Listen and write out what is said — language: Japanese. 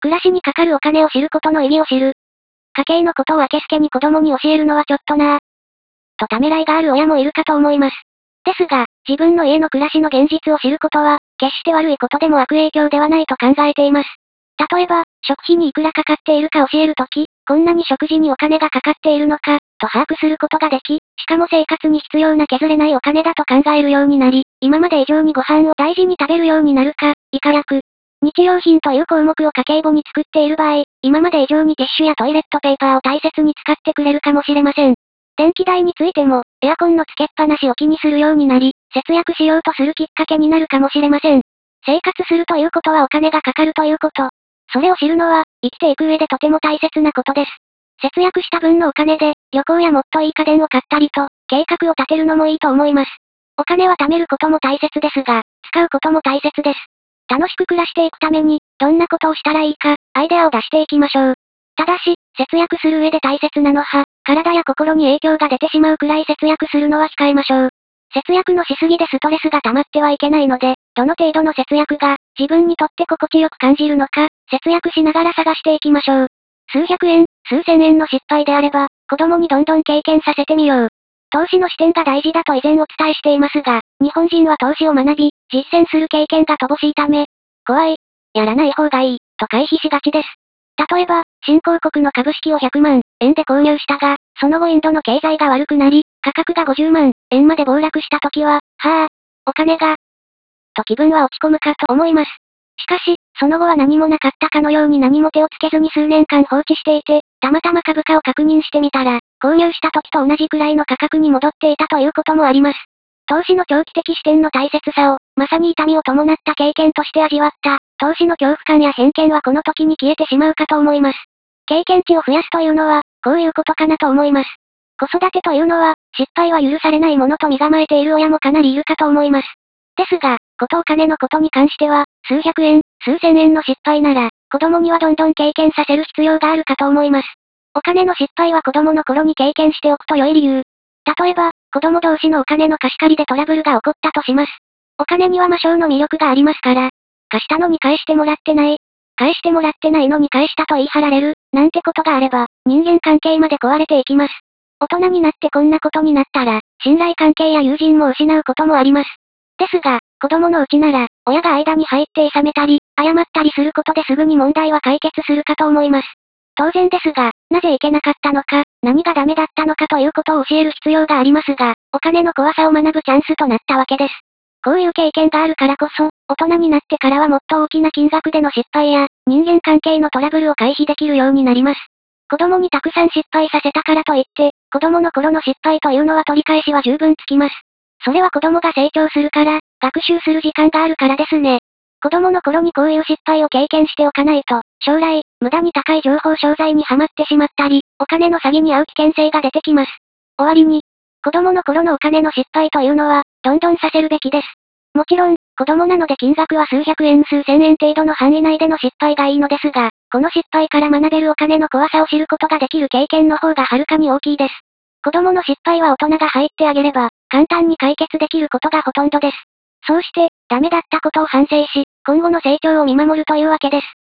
暮らしにかかるお金を知ることの意義を知る。家計のことをあけすけに子供に教えるのはちょっとなぁ。とためらいがある親もいるかと思います。ですが、自分の家の暮らしの現実を知ることは、決して悪いことでも悪影響ではないと考えています。例えば、食費にいくらかかっているか教えるとき、こんなに食事にお金がかかっているのか、と把握することができ、しかも生活に必要な削れないお金だと考えるようになり、今まで以上にご飯を大事に食べるようになるか、以下略。日用品という項目を家計簿に作っている場合、今まで以上にティッシュやトイレットペーパーを大切に使ってくれるかもしれません。電気代についても、エアコンのつけっぱなしを気にするようになり、節約しようとするきっかけになるかもしれません。生活するということはお金がかかるということ。それを知るのは、生きていく上でとても大切なことです。節約した分のお金で、旅行やもっといい家電を買ったりと、計画を立てるのもいいと思います。お金は貯めることも大切ですが、使うことも大切です。楽しく暮らしていくために、どんなことをしたらいいか、アイデアを出していきましょう。ただし、節約する上で大切なのは、体や心に影響が出てしまうくらい節約するのは控えましょう。節約のしすぎでストレスが溜まってはいけないので、どの程度の節約が、自分にとって心地よく感じるのか、節約しながら探していきましょう。数百円、数千円の失敗であれば、子供にどんどん経験させてみよう。投資の視点が大事だと以前お伝えしていますが、日本人は投資を学び、実践する経験が乏しいため、怖い、やらない方がいい、と回避しがちです。例えば、新興国の株式を100万円で購入したが、その後インドの経済が悪くなり、価格が50万円まで暴落した時は、はぁ、お金が、と気分は落ち込むかと思います。しかし、その後は何もなかったかのように何も手をつけずに数年間放置していて、たまたま株価を確認してみたら、購入した時と同じくらいの価格に戻っていたということもあります。投資の長期的視点の大切さを、まさに痛みを伴った経験として味わった、投資の恐怖感や偏見はこの時に消えてしまうかと思います。経験値を増やすというのは、こういうことかなと思います。子育てというのは、失敗は許されないものと身構えている親もかなりいるかと思います。ですが、ことお金のことに関しては、数百円、数千円の失敗なら、子供にはどんどん経験させる必要があるかと思います。お金の失敗は子供の頃に経験しておくと良い理由。例えば、子供同士のお金の貸し借りでトラブルが起こったとします。お金には魔性の魅力がありますから、貸したのに返してもらってない。返してもらってないのに返したと言い張られる、なんてことがあれば、人間関係まで壊れていきます。大人になってこんなことになったら、信頼関係や友人も失うこともあります。ですが、子供のうちなら、親が間に入って諌めたり、謝ったりすることですぐに問題は解決するかと思います。当然ですが、なぜいけなかったのか、何がダメだったのかということを教える必要がありますが、お金の怖さを学ぶチャンスとなったわけです。こういう経験があるからこそ、大人になってからはもっと大きな金額での失敗や、人間関係のトラブルを回避できるようになります。子供にたくさん失敗させたからといって、子供の頃の失敗というのは取り返しは十分つきます。それは子供が成長するから、学習する時間があるからですね。子供の頃にこういう失敗を経験しておかないと、将来、無駄に高い情報商材にはまってしまったり、お金の詐欺に遭う危険性が出てきます。終わりに、子供の頃のお金の失敗というのは、どんどんさせるべきです。もちろん、子供なので金額は数百円数千円程度の範囲内での失敗がいいのですが、この失敗から学べるお金の怖さを知ることができる経験の方がはるかに大きいです。子供の失敗は大人が入ってあげれば、簡単に解決できることがほとんどです。そうして、ダメだったことを反省し、今後の成長を見守るというわけです。